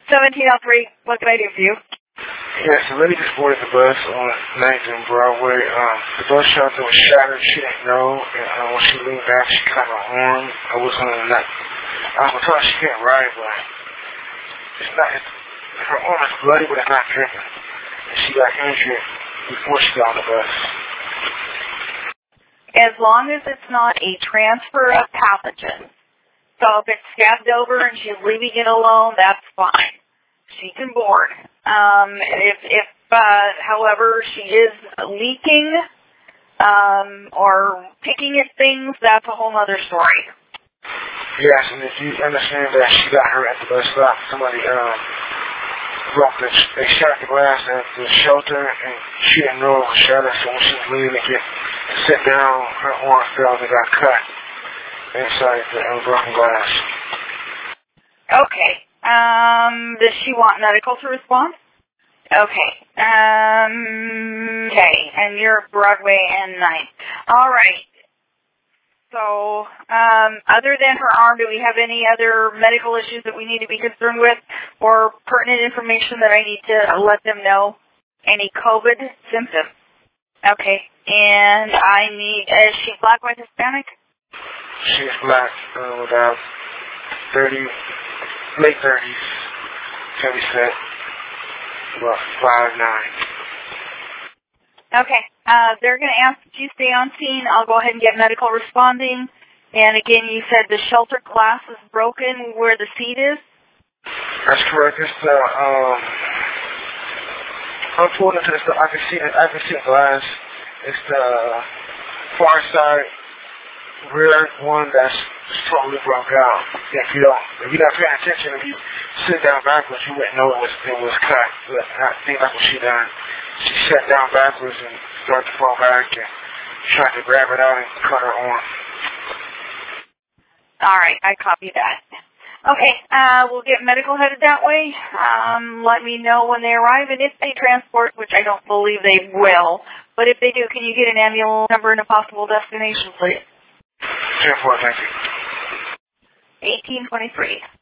1703, what can I do for you? Yes, the lady just boarded the bus on 9th and Broadway. The bus shelter was shattered. She didn't know. And when she leaned back, she caught her arm. I was told she can't ride, but her arm is bloody, but it's not dripping. And she got injured before she got on the bus. As long as it's not a transfer of pathogens. So if it's scabbed over and she's leaving it alone, that's fine. She can board. However, she is leaking or picking at things, that's a whole other story. Yes, and if you understand that she got hurt at the bus stop, somebody they shattered the glass at the shelter, and she didn't know it was shattered, so when she was leaving to sit down, her arm fell and got cut inside the broken glass. Okay. Does she want medical to respond? Okay. Okay, and you're Broadway and 9th. All right. So, other than her arm, do we have any other medical issues that we need to be concerned with or pertinent information that I need to let them know? Any COVID symptoms? Okay. And is she black, white, Hispanic? She's black, about 30, late 30s, heavy set, about 5'9". Okay. They're going to ask that you stay on scene. I'll go ahead and get medical responding. And again, you said the shelter glass is broken where the seat is? That's correct. It's the, I'm pulled into the, I can see the glass. It's the far side rear one that's totally broke out. If you're not paying attention, if you sit down backwards, you wouldn't know it was cut. But I think that's what she done. She sat down backwards and started to fall back and tried to grab it out and cut her arm. All right, I copy that. Okay, we'll get medical headed that way. Let me know when they arrive, and if they transport, which I don't believe they will, but if they do, can you get an ambulance number and a possible destination, please? 10-4, thank you. 1823.